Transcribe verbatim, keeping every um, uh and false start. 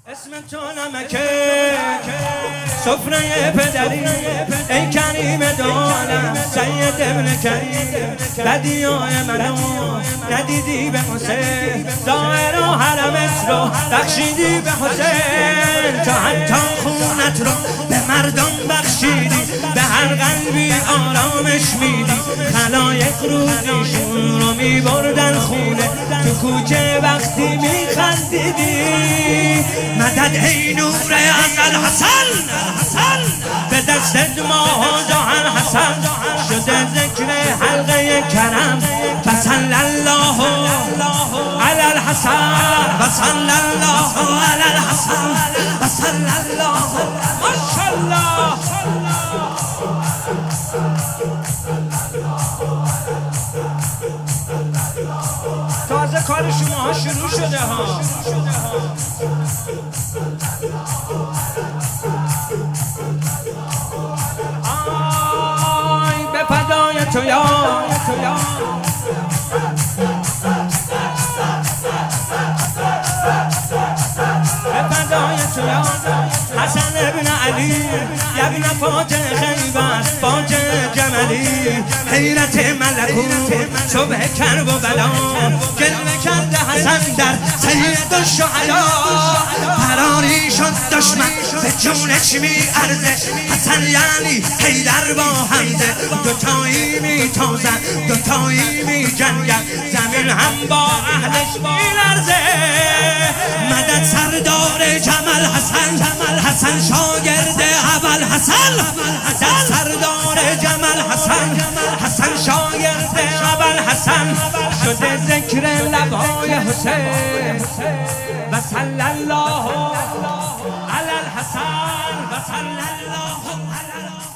اسم تو نمکه سفره پدری ای کریم دولم سید ابن کریم بدیای منو ندیدی به حسین ظاهر و حرمت رو بخشیدی به حسین تا حتی خونت رو به مردم بخشیدی به هر قلبی آرامش میدی خلایق روزیشون رو میبردن خونه تو کوچه وقتی میخندیدی مدد ای نور انقل حسن به دستت ماه جهان حسن شده ذکر حلقه کرم فصل الله علی الحسن فصل الله علی الحسن فصل الله ماشاءالله. تازه کار شما شروع شده ها. آی به فدای تو یا به فدای تو یا حسن ابن علی ابن فاطمه خیبر فاطمه جملی حیرت ملکوت صبح کرب و بلا جلوه کرده حسن در سید الشهدا فراری شد دشمن به جونش می ارزه حسن یعنی حیدر با حمزه دوتایی می تازن دوتایی می جنگن زمین هم با اهلش می لرزه مدد سردار جمل حسن حسن شاگرد اول حسن مدد سردار جمل حسن حسن شاگرد اول حسن شده ذکر لبای حسین و صلی الله علی الحسن و صلی الله علی